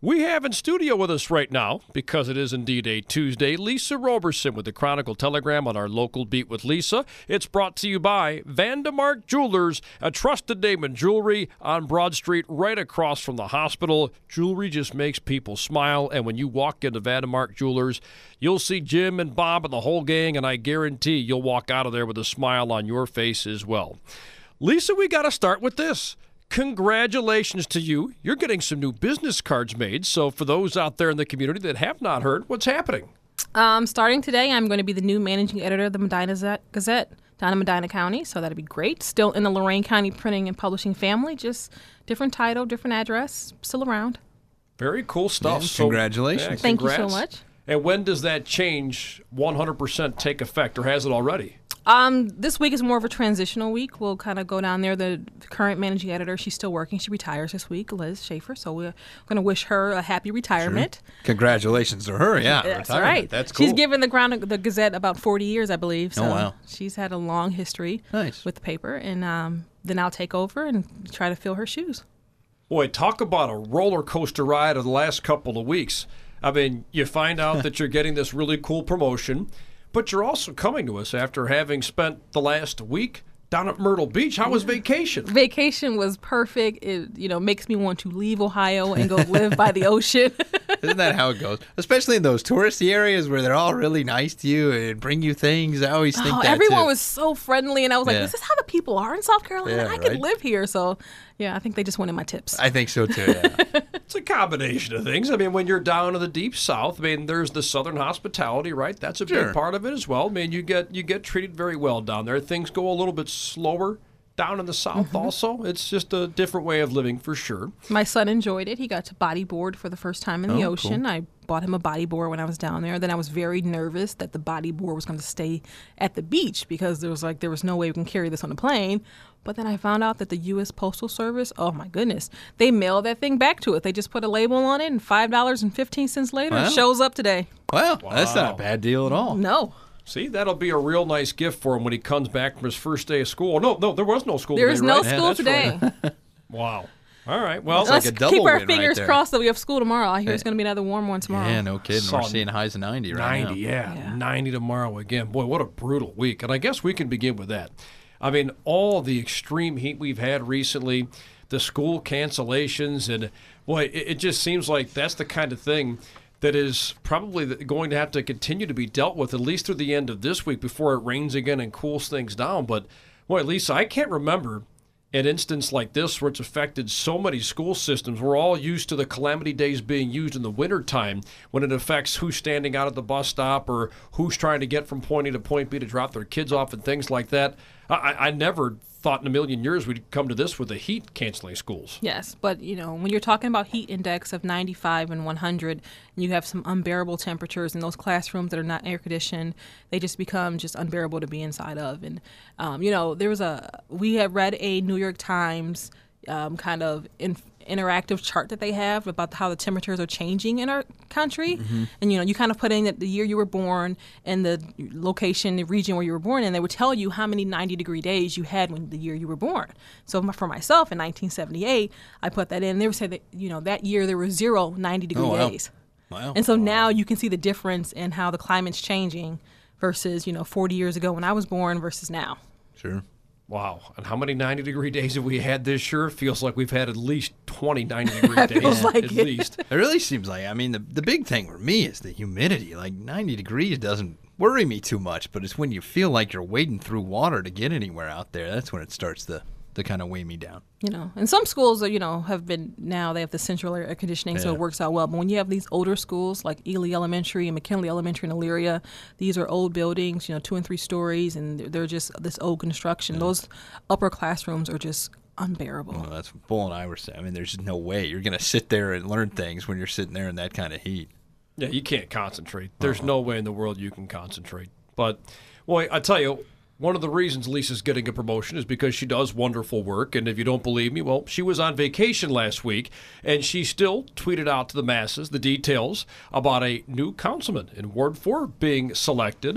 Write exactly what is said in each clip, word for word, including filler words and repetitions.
We have in studio with us right now, because it is indeed a Tuesday, Lisa Roberson with the Chronicle Telegram on our local beat with Lisa. It's brought to you by Vandemark Jewelers, a trusted name in jewelry on Broad Street right across from the hospital. Jewelry just makes people smile, and when you walk into Vandemark Jewelers, you'll see Jim and Bob and the whole gang, and I guarantee you'll walk out of there with a smile on your face as well. Lisa, we got to start with this. Congratulations to you. You're getting some new business cards made. So for those out there in the community that have not heard, what's happening? Um, starting today, I'm going to be the new managing editor of the Medina Gazette down in Medina County. So that'll be great. Still in the Lorain County printing and publishing family. Just different title, different address. Still around. Very cool stuff. Yeah, so, congratulations. Yeah, Thank you so much. And when does that change one hundred percent take effect, or has it already? Um, this week is more of a transitional week. We'll kind of go down there. The current managing editor, she's still working. She retires this week, Liz Schaefer. So we're going to wish her a happy retirement. Sure. Congratulations to her, yeah. That's retirement. right. That's cool. She's given the ground the Gazette about forty years, I believe. So oh, wow. She's had a long history nice. with the paper. And um, then I'll take over and try to fill her shoes. Boy, talk about a roller coaster ride of the last couple of weeks. I mean, you find out that you're getting this really cool promotion, but you're also coming to us after having spent the last week down at Myrtle Beach. How was vacation? Vacation was perfect. It, you know, makes me want to leave Ohio and go live by the ocean. Isn't that how it goes? Especially in those touristy areas where they're all really nice to you and bring you things. I always think oh, that everyone too. was so friendly, and I was like, Yeah. "Is this how the people are in South Carolina? Yeah, I right? could live here." So, yeah, I think they just wanted my tips. I think so too. Yeah. It's a combination of things. I mean, when you're down in the deep south, I mean, there's the southern hospitality, right? That's a Sure. big part of it as well. I mean, you get you get treated very well down there. Things go a little bit slower down in the south Mm-hmm. also. It's just a different way of living for sure. My son enjoyed it. He got to bodyboard for the first time in the Oh, ocean. cool. I bought him a bodyboard when I was down there. Then I was very nervous that the bodyboard was going to stay at the beach because there was like there was no way we can carry this on a plane. But then I found out that the U S Postal Service, oh my goodness, they mailed that thing back to it. They just put a label on it, and five dollars and fifteen cents later, Wow. it shows up today. Well, that's Wow. not a bad deal at all. No. See, that'll be a real nice gift for him when he comes back from his first day of school. No, no, there was no school There today, is no right? school that's today. right. Wow. All right. Well, It's like Let's a double keep our win right fingers there. crossed that we have school tomorrow. I hear it's going to be another warm one tomorrow. Yeah, no kidding. We're Saw seeing highs of ninety right ninety, now. yeah, Yeah. ninety tomorrow again. Boy, what a brutal week. And I guess we can begin with that. I mean, all the extreme heat we've had recently, the school cancellations, and boy, it, it just seems like that's the kind of thing that is probably going to have to continue to be dealt with at least through the end of this week before it rains again and cools things down. But boy, Lisa, I can't remember an instance like this where it's affected so many school systems. We're all used to the calamity days being used in the wintertime when it affects who's standing out at the bus stop or who's trying to get from point A to point B to drop their kids off and things like that. I, I never thought in a million years we'd come to this with the heat canceling schools. Yes, but you know, when you're talking about heat index of ninety-five and one hundred, and you have some unbearable temperatures in those classrooms that are not air conditioned, they just become just unbearable to be inside of. And um, you know, there was a we had read a New York Times um, kind of in, interactive chart that they have about how the temperatures are changing in our country. Mm-hmm. And you know, you kind of put in the year you were born and the location, the region where you were born, and they would tell you how many ninety degree days you had when the year you were born. So for myself in nineteen seventy-eight, I put that in. They would say that, you know, that year there were zero ninety degree Oh, wow. days. Wow. And so now you can see the difference in how the climate's changing versus, you know, forty years ago when I was born versus now. Sure. Wow. And how many ninety degree days have we had this year? Feels like we've had at least twenty ninety degree days. Feels like at it. least. It really seems like, I mean, the, the big thing for me is the humidity. Like ninety degrees doesn't worry me too much, but it's when you feel like you're wading through water to get anywhere out there. That's when it starts to, to kind of weigh me down. You know, and some schools, you know, have been now they have the central air conditioning, so Yeah. it works out well. But when you have these older schools like Ely Elementary and McKinley Elementary in Elyria, these are old buildings, you know, two and three stories, and they're, they're just this old construction. Those upper classrooms are just unbearable. Well, that's what Bull and I were saying. I mean, there's just no way you're going to sit there and learn things when you're sitting there in that kind of heat. Yeah, you can't concentrate. There's no way in the world you can concentrate. But, boy, I tell you, one of the reasons Lisa's getting a promotion is because she does wonderful work. And if you don't believe me, well, she was on vacation last week, and she still tweeted out to the masses the details about a new councilman in Ward four being selected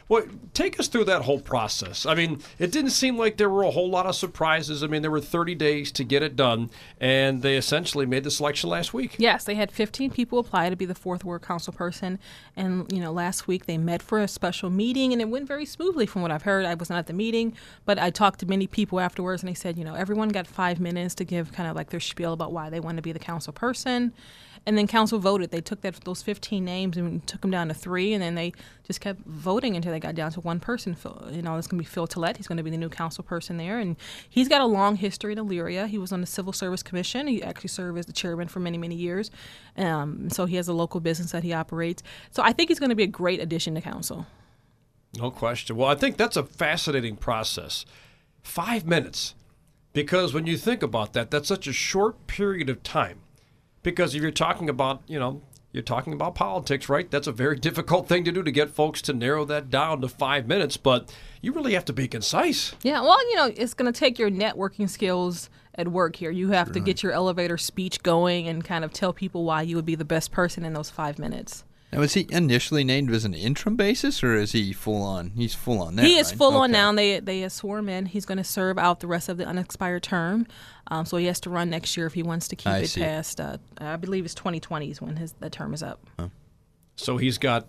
Well, take us through that whole process. I mean, it didn't seem like there were a whole lot of surprises. I mean, there were thirty days to get it done, and they essentially made the selection last week. Yes, they had fifteen people apply to be the fourth ward council person, and you know, last week they met for a special meeting, and it went very smoothly from what I've heard. I wasn't at the meeting, but I talked to many people afterwards, and they said, you know, everyone got five minutes to give kind of like their spiel about why they want to be the council person. And then council voted. They took that those fifteen names and took them down to three, and then they just kept voting until they got down to one person. Phil, you know, it's going to be Phil Tillett. He's going to be the new council person there, and he's got a long history in Elyria. He was on the Civil Service Commission. He actually served as the chairman for many, many years. Um, so he has a local business that he operates. So I think he's going to be a great addition to council. No question. Well, I think that's a fascinating process. Five minutes, because when you think about that, that's such a short period of time. Because if you're talking about, you know, you're talking about politics, right? That's a very difficult thing to do, to get folks to narrow that down to five minutes. But you really have to be concise. Yeah, well, you know, it's going to take your networking skills at work here. You have to get your elevator speech going and kind of tell people why you would be the best person in those five minutes. Now, was he initially named as an interim basis, or is he full on? He's full on now. He is right? full okay. on now. They they have swore him in. He's going to serve out the rest of the unexpired term. Um, so he has to run next year if he wants to keep I it see. past. Uh, I believe it's twenty twenty is when his that term is up. Huh. So he's got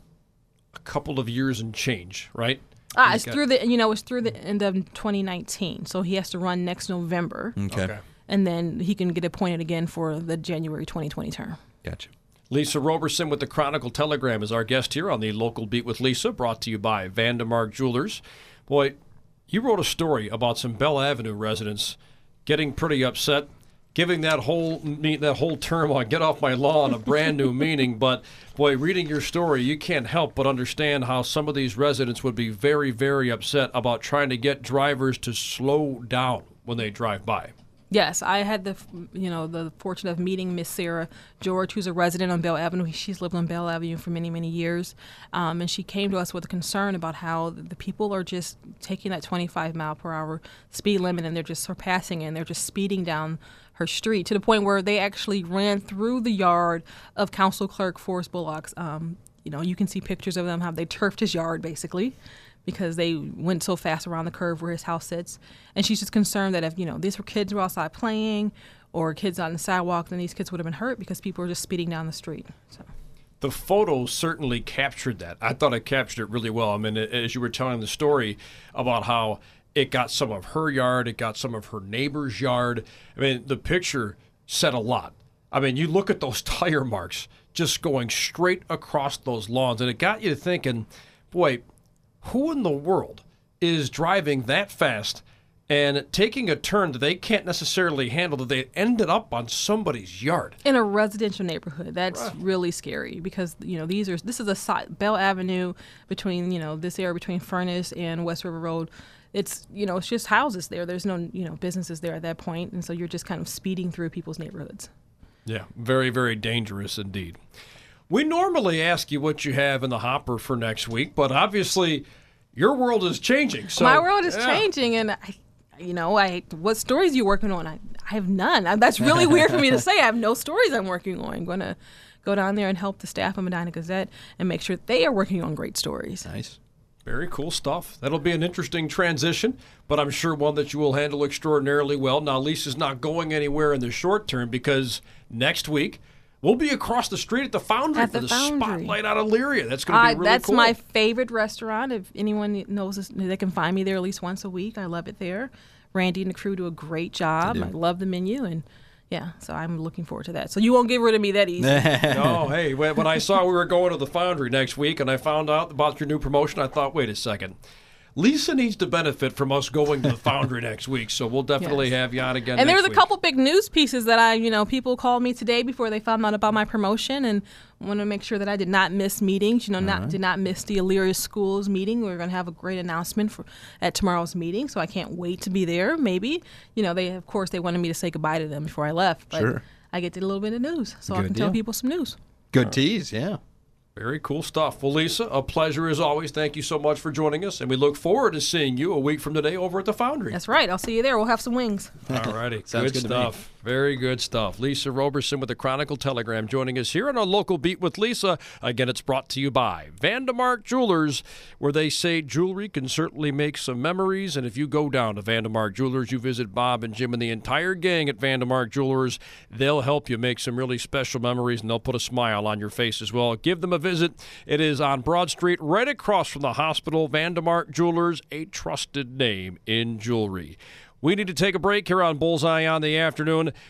a couple of years and change, right? Ah, He's it's got- through the you know it's through the end of twenty nineteen. So he has to run next November, Okay. Okay. and then he can get appointed again for the January twenty twenty term. Gotcha. Lisa Roberson with the Chronicle Telegram is our guest here on the Local Beat with Lisa, brought to you by Vandemark Jewelers. Boy, you wrote a story about some Bell Avenue residents getting pretty upset, giving that whole me- that whole term on "get off my lawn" a brand new meaning. But boy, reading your story, you can't help but understand how some of these residents would be very, very upset about trying to get drivers to slow down when they drive by. Yes, I had the you know the fortune of meeting Miss Sarah George, who's a resident on Bell Avenue. She's lived on Bell Avenue for many, many years, um, and she came to us with a concern about how the people are just taking that twenty-five mile per hour speed limit, and they're just surpassing it, and they're just speeding down her street to the point where they actually ran through the yard of Council Clerk Forrest Bullock's. Um, you know, you can see pictures of them how they turfed his yard basically, because they went so fast around the curve where his house sits. And she's just concerned that if, you know, these were kids were outside playing or kids on the sidewalk, then these kids would have been hurt because people were just speeding down the street. So. The photo certainly captured that. I thought it captured it really well. I mean, as you were telling the story about how it got some of her yard, it got some of her neighbor's yard. I mean, the picture said a lot. I mean, you look at those tire marks just going straight across those lawns, and it got you thinking, boy, who in the world is driving that fast and taking a turn that they can't necessarily handle, that they ended up on somebody's yard? In a residential neighborhood, that's right. Really scary because, you know, these are this is a side, Bell Avenue between, you know, this area between Furnace and West River Road. It's, you know, it's just houses there. There's no, you know, businesses there at that point, and so you're just kind of speeding through people's neighborhoods. Yeah, very, very dangerous indeed. We normally ask you what you have in the hopper for next week, but obviously your world is changing. So my world is yeah. changing, and I, you know, I what stories are you working on? I, I have none. That's really weird for me to say. I have no stories I'm working on. I'm going to go down there and help the staff of Medina Gazette and make sure they are working on great stories. Nice. Very cool stuff. That'll be an interesting transition, but I'm sure one that you will handle extraordinarily well. Now, Lisa's not going anywhere in the short term because next week we'll be across the street at the Foundry At for the the Foundry. Spotlight out of Elyria. That's going to be Uh, really that's cool. my favorite restaurant. If anyone knows this, they can find me there at least once a week. I love it there. Randy and the crew do a great job. do. I love the menu, and yeah, so I'm looking forward to that. So you won't get rid of me that easy. Oh, hey, when when I saw we were going to the Foundry next week and I found out about your new promotion, I thought, wait a second. Lisa needs to benefit from us going to the Foundry next week, so we'll definitely Yes. have you on again And next there's a week. couple big news pieces that I, you know, people called me today before they found out about my promotion, and want to make sure that I did not miss meetings. You know, not did not miss the Elyria Schools meeting. We're going to have a great announcement for at tomorrow's meeting, so I can't wait to be there. Maybe, you know, they of course they wanted me to say goodbye to them before I left, but Sure. I get to a little bit of news, so I Good can tell deal. people some news. Good tease, yeah. Very cool stuff. Well, Lisa, a pleasure as always. Thank you so much for joining us, and we look forward to seeing you a week from today over at the Foundry. That's right. I'll see you there. We'll have some wings. All righty. Sounds good good to me. stuff. Very good stuff. Lisa Roberson with the Chronicle Telegram joining us here on our local Beat with Lisa. Again, it's brought to you by Vandemark Jewelers, where they say jewelry can certainly make some memories. And if you go down to Vandemark Jewelers, you visit Bob and Jim and the entire gang at Vandemark Jewelers, they'll help you make some really special memories, and they'll put a smile on your face as well. Give them a visit. It is on Broad Street, right across from the hospital. Vandemark Jewelers, a trusted name in jewelry. We need to take a break here on Bullseye on the Afternoon.